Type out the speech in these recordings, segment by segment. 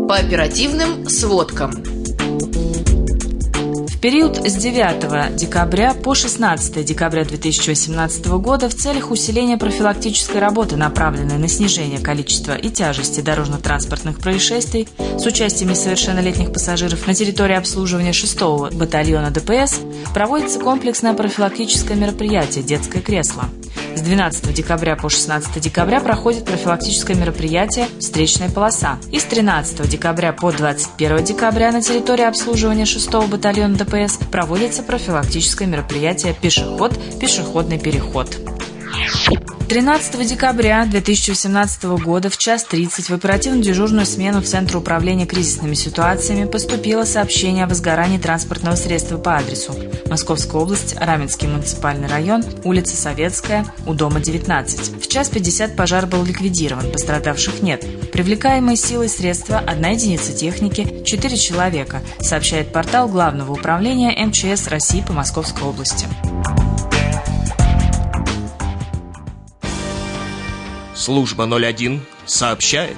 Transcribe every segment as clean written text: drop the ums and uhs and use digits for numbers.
По оперативным сводкам. В период с 9 декабря по 16 декабря 2018 года в целях усиления профилактической работы, направленной на снижение количества и тяжести дорожно-транспортных происшествий с участием несовершеннолетних пассажиров на территории обслуживания 6-го батальона ДПС, проводится комплексное профилактическое мероприятие «Детское кресло». С 12 декабря по 16 декабря проходит профилактическое мероприятие «Встречная полоса». И с 13 декабря по 21 декабря на территории обслуживания 6-го батальона ДПС проводится профилактическое мероприятие «Пешеход. Пешеходный переход». 13 декабря 2018 года в 1:30 в оперативно-дежурную смену в Центр управления кризисными ситуациями поступило сообщение о возгорании транспортного средства по адресу: Московская область, Раменский муниципальный район, улица Советская, у дома 19. В 1:50 пожар был ликвидирован, пострадавших нет. Привлекаемые силой средства 1 единица техники, 4 человека, сообщает портал Главного управления МЧС России по Московской области. Служба 01 сообщает.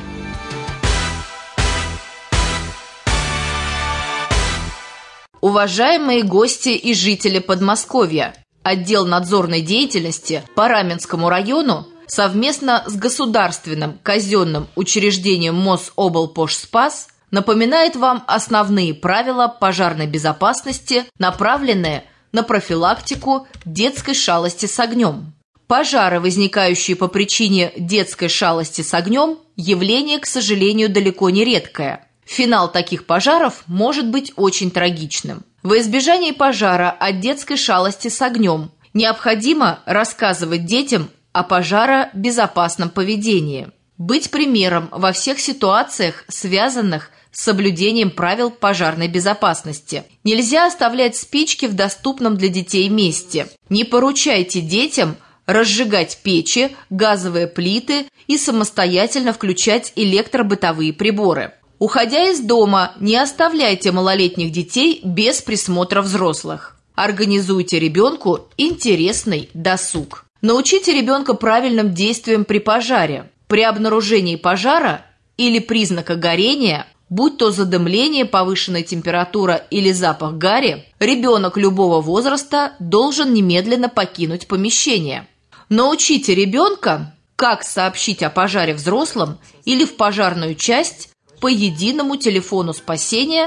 Уважаемые гости и жители Подмосковья, отдел надзорной деятельности по Раменскому району совместно с государственным казенным учреждением Мособлпожспас напоминает вам основные правила пожарной безопасности, направленные на профилактику детской шалости с огнем. Пожары, возникающие по причине детской шалости с огнем, явление, к сожалению, далеко не редкое. Финал таких пожаров может быть очень трагичным. Во избежание пожара от детской шалости с огнем необходимо рассказывать детям о пожаробезопасном поведении, быть примером во всех ситуациях, связанных с соблюдением правил пожарной безопасности. Нельзя оставлять спички в доступном для детей месте. Не поручайте детям разжигать печи, газовые плиты и самостоятельно включать электробытовые приборы. Уходя из дома, не оставляйте малолетних детей без присмотра взрослых. Организуйте ребенку интересный досуг. Научите ребенка правильным действиям при пожаре. При обнаружении пожара или признака горения, будь то задымление, повышенная температура или запах гари, ребенок любого возраста должен немедленно покинуть помещение. Научите ребенка, как сообщить о пожаре взрослым или в пожарную часть по единому телефону спасения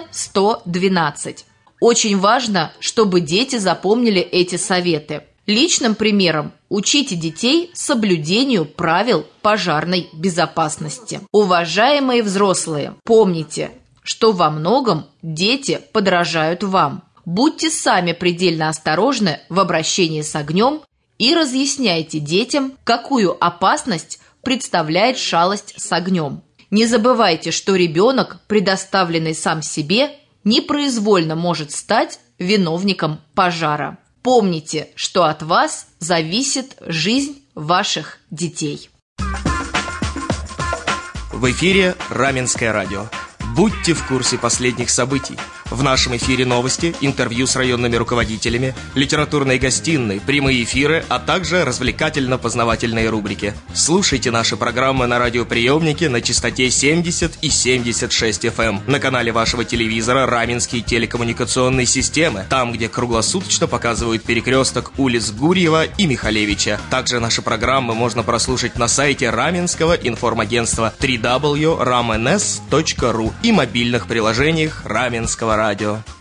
112. Очень важно, чтобы дети запомнили эти советы. Личным примером учите детей соблюдению правил пожарной безопасности. Уважаемые взрослые, помните, что во многом дети подражают вам. Будьте сами предельно осторожны в обращении с огнем и разъясняйте детям, какую опасность представляет шалость с огнем. Не забывайте, что ребенок, предоставленный сам себе, непроизвольно может стать виновником пожара. Помните, что от вас зависит жизнь ваших детей. В эфире Раменское радио. Будьте в курсе последних событий. В нашем эфире новости, интервью с районными руководителями, литературные гостиные, прямые эфиры, а также развлекательно-познавательные рубрики. Слушайте наши программы на радиоприемнике на частоте 70 и 76 FM, на канале вашего телевизора «Раменские телекоммуникационные системы», там, где круглосуточно показывают перекресток улиц Гурьева и Михалевича. Также наши программы можно прослушать на сайте Раменского информагентства www.ramns.ru и мобильных приложениях Раменского радио.